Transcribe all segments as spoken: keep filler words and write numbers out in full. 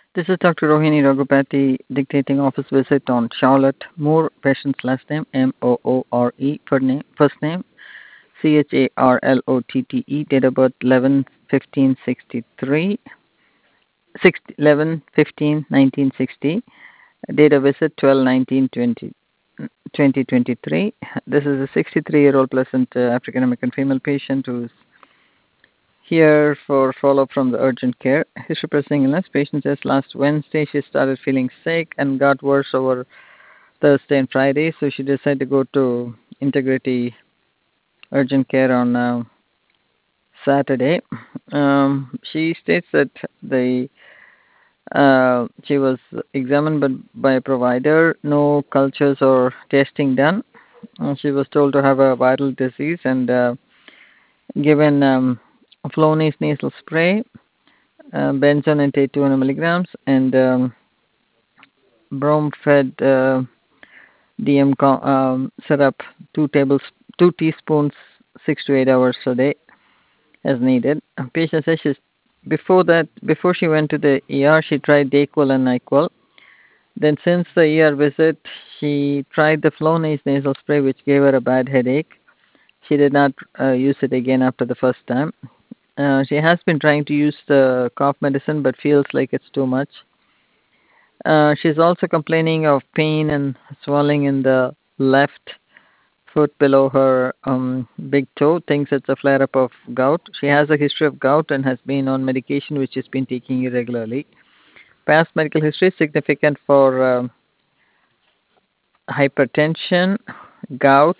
This is Doctor Rohini Raghupati dictating office visit on Charlotte Moore, patient's last name M O O R E, first name, first name C H A R L O T T E, date of birth eleven fifteen sixty-three, eleven fifteen nineteen sixty, date of visit twelve nineteen twenty. twenty twenty-three. This is a sixty-three year old pleasant uh, African American female patient who's here for follow-up from the urgent care. History pressing illness. Patient says last Wednesday she started feeling sick and got worse over Thursday and Friday, so she decided to go to Integrity Urgent Care on uh, Saturday. Um, she states that the uh, she was examined by, by a provider, no cultures or testing done. Uh, she was told to have a viral disease and uh, given um, Flonase nasal spray, uh, benzonatate two hundred milligrams, and um, brome-fed uh, D M co- um, syrup, two tables, two teaspoons, six to eight hours a day, as needed. A patient says she's, before that, before she went to the E R, she tried Dayquil and Nyquil. Then, since the E R visit, she tried the Flonase nasal spray, which gave her a bad headache. She did not uh, use it again after the first time. Uh, she has been trying to use the cough medicine, but feels like it's too much. Uh, she's also complaining of pain and swelling in the left foot below her um, big toe. Thinks it's a flare up of gout. She has a history of gout and has been on medication which she's been taking irregularly. Past medical history is significant for um hypertension, gout,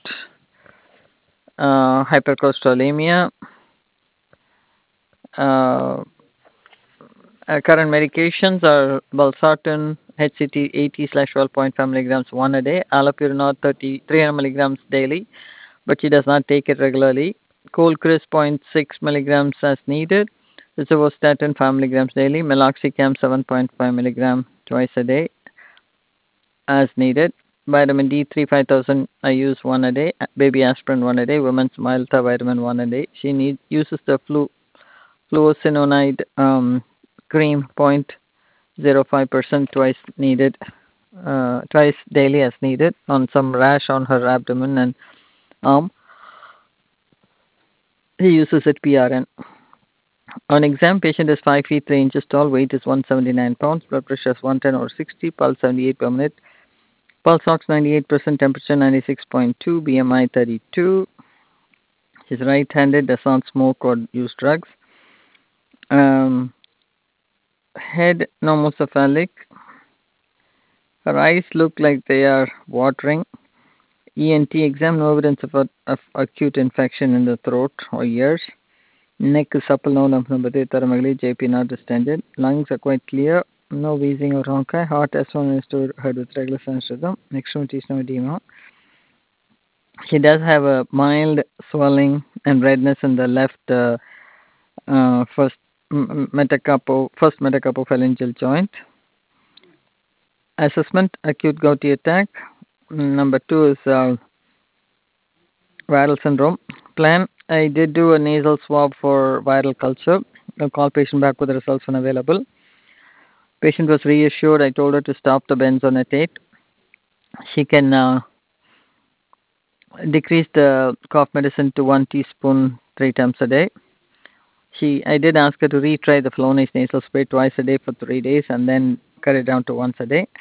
uh, hypercholesterolemia. Uh, uh, current medications are valsartan, H C T eighty slash twelve point five milligrams one a day, allopurinol thirty, three hundred milligrams daily, but she does not take it regularly. Colchris zero point six milligrams as needed. Rosuvastatin five milligrams daily. Meloxicam seven point five milligram twice a day as needed. Vitamin D three five thousand I use one a day. Baby aspirin one a day. Women's multivitamin one a day. She need uses the flu fluocinonide um, cream zero point zero five percent twice needed, uh, twice daily as needed on some rash on her abdomen and arm. He uses it P R N. On exam, patient is five feet three inches tall, weight is one hundred seventy-nine pounds, blood pressure is one ten over sixty, pulse seventy-eight per minute, pulse ox ninety-eight percent, temperature ninety-six point two, B M I thirty-two. She's right-handed, does not smoke or use drugs. Um, head normocephalic. Her eyes look like they are watering. E N T exam, no evidence of, a, of acute infection in the throat or ears. Neck is supple, no lymph node, J P not distended. Lungs are quite clear, no wheezing or ronchi. Heart S one is to heard with regular sinus rhythm. Extremities no edema. She does have a mild swelling and redness in the left uh, uh, first metacarpo, first metacarpophalangeal joint. Assessment: acute gouty attack. Number two is uh, viral syndrome. Plan: I did do a nasal swab for viral culture. I'll call patient back with the results when available. Patient was reassured. I told her to stop the benzonatate. She can uh, decrease the cough medicine to one teaspoon three times a day. She, I did ask her to retry the Flonase nasal spray twice a day for three days and then cut it down to once a day.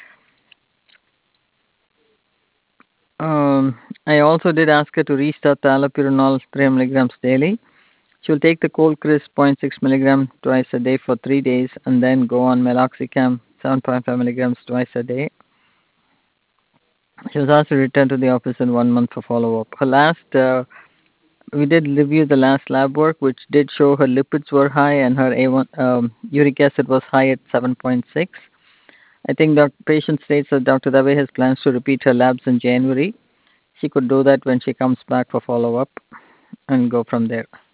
Um, I also did ask her to restart the allopurinol three hundred milligrams daily. She'll take the Colchris zero point six milligram twice a day for three days and then go on meloxicam seven point five milligrams twice a day. She was asked to return to the office in one month for follow-up. Her last, uh, we did review the last lab work, which did show her lipids were high and her A one um, uric acid was high at seven point six. I think the patient states that Doctor Dave has plans to repeat her labs in January. She could do that when she comes back for follow-up and go from there.